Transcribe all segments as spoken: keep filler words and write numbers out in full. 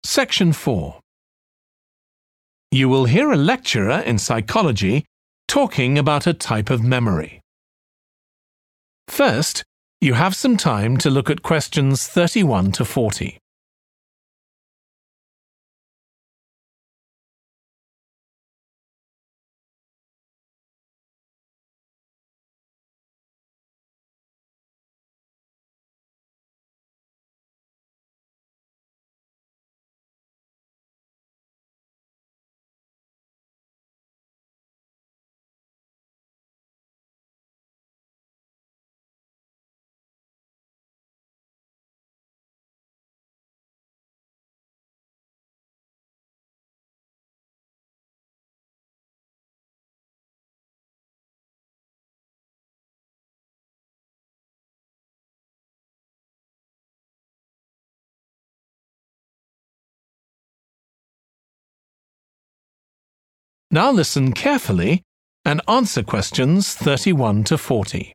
Section four. You will hear a lecturer in psychology talking about a type of memory. First, you have some time to look at questions thirty-one to forty. Now listen carefully and answer questions thirty-one to forty.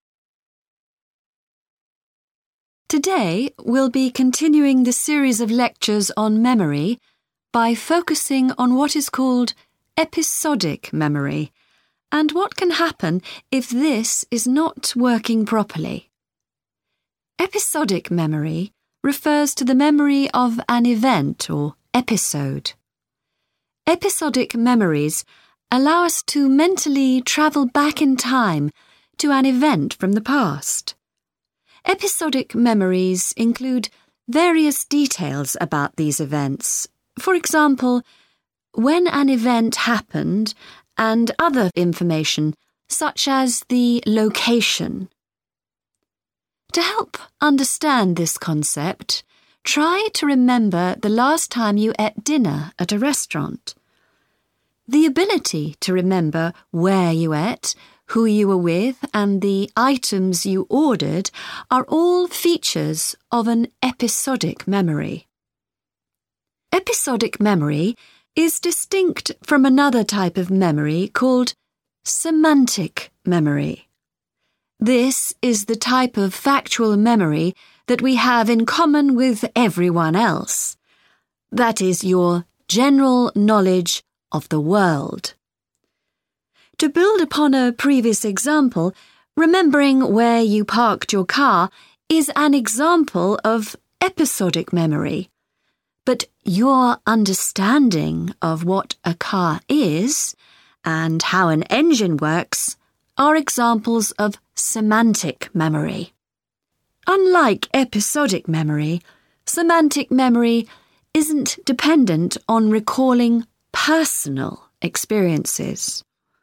Today, we'll be continuing the series of lectures on memory by focusing on what is called episodic memory and what can happen if this is not working properly. Episodic memory refers to the memory of an event or episode. Episodic memories allow us to mentally travel back in time to an event from the past. Episodic memories include various details about these events. For example, when an event happened and other information such as the location. To help understand this concept, try to remember the last time you ate dinner at a restaurant. The ability to remember where you ate, who you were with, and the items you ordered are all features of an episodic memory. Episodic memory is distinct from another type of memory called semantic memory. This is the type of factual memory that we have in common with everyone else. That is your general knowledge of the world. To build upon a previous example, remembering where you parked your car is an example of episodic memory. But your understanding of what a car is and how an engine works are examples of semantic memory. Unlike episodic memory, semantic memory isn't dependent on recalling personal experiences.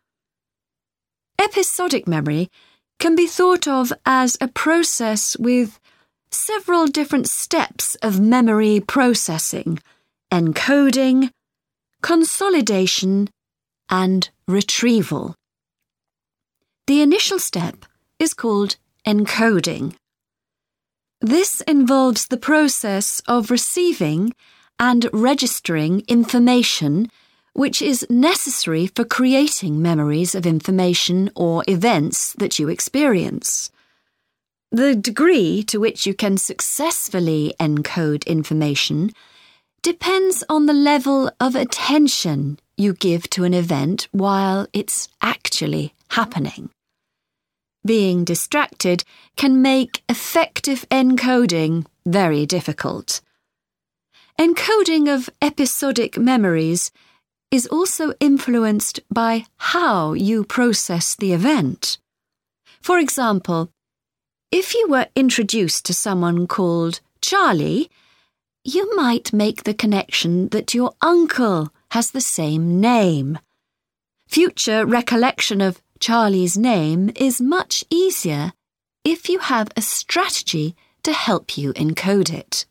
Episodic memory can be thought of as a process with several different steps of memory processing, encoding, consolidation, and retrieval. The initial step is called encoding. This involves the process of receiving and registering information which is necessary for creating memories of information or events that you experience. The degree to which you can successfully encode information depends on the level of attention you give to an event while it's actually happening. Being distracted can make effective encoding very difficult. Encoding of episodic memories is also influenced by how you process the event. For example, if you were introduced to someone called Charlie, you might make the connection that your uncle has the same name. Future recollection of Charlie's name is much easier if you have a strategy to help you encode it.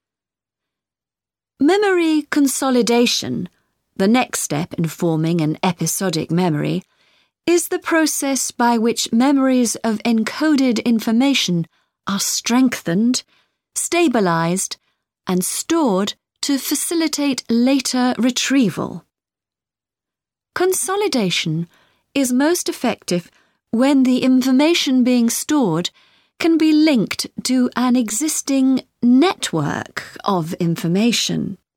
Memory consolidation, the next step in forming an episodic memory, is the process by which memories of encoded information are strengthened, stabilized, and stored to facilitate later retrieval. Consolidation is most effective when the information being stored can be linked to an existing network of information.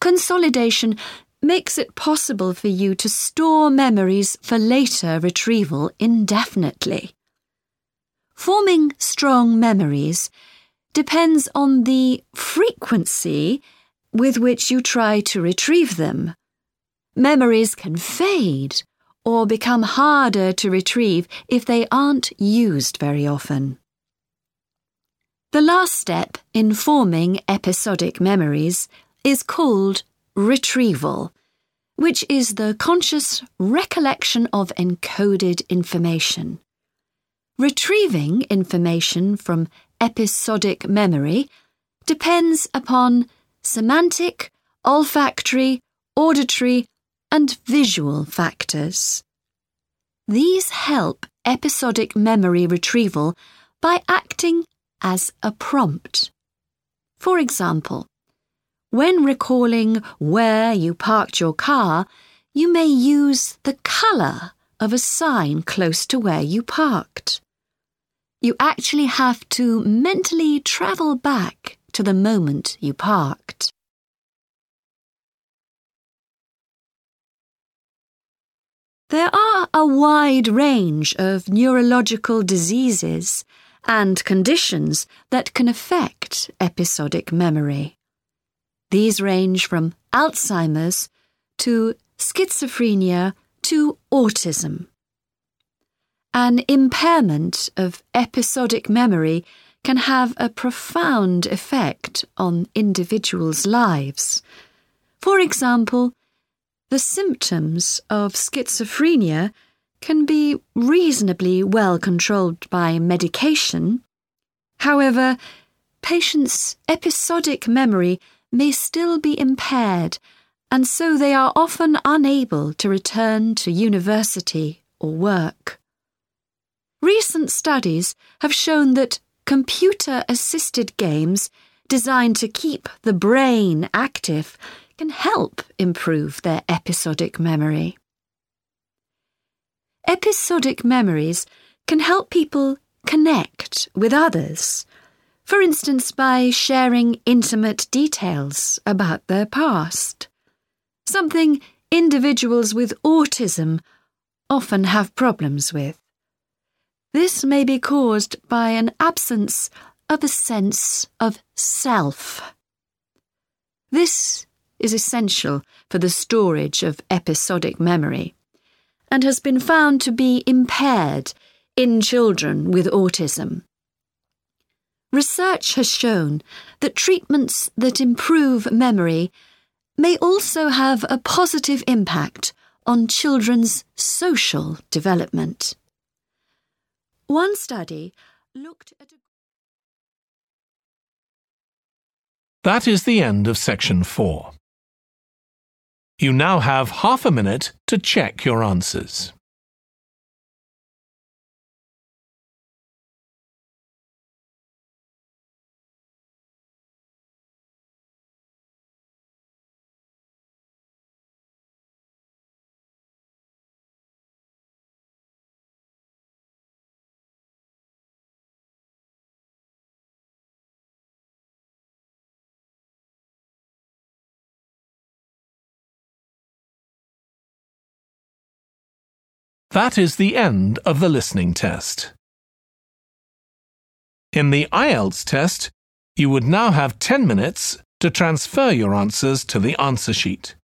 Consolidation makes it possible for you to store memories for later retrieval indefinitely. Forming strong memories depends on the frequency with which you try to retrieve them. Memories can fade or become harder to retrieve if they aren't used very often. The last step in forming episodic memories is called retrieval, which is the conscious recollection of encoded information. Retrieving information from episodic memory depends upon semantic, olfactory, auditory, and visual factors. These help episodic memory retrieval by acting as a prompt. For example, when recalling where you parked your car, you may use the colour of a sign close to where you parked. You actually have to mentally travel back to the moment you parked. There are a wide range of neurological diseases and conditions that can affect episodic memory. These range from Alzheimer's to schizophrenia to autism. An impairment of episodic memory can have a profound effect on individuals' lives. For example, the symptoms of schizophrenia can be reasonably well controlled by medication. However, patients' episodic memory may still be impaired, and so they are often unable to return to university or work. Recent studies have shown that computer-assisted games designed to keep the brain active can help improve their episodic memory. Episodic memories can help people connect with others, for instance by sharing intimate details about their past, something individuals with autism often have problems with. This may be caused by an absence of a sense of self. This is essential for the storage of episodic memory and has been found to be impaired in children with autism. Research has shown that treatments that improve memory may also have a positive impact on children's social development. One study looked at a... That is the end of section four. You now have half a minute to check your answers. That is the end of the listening test. In the I E L T S test, you would now have ten minutes to transfer your answers to the answer sheet.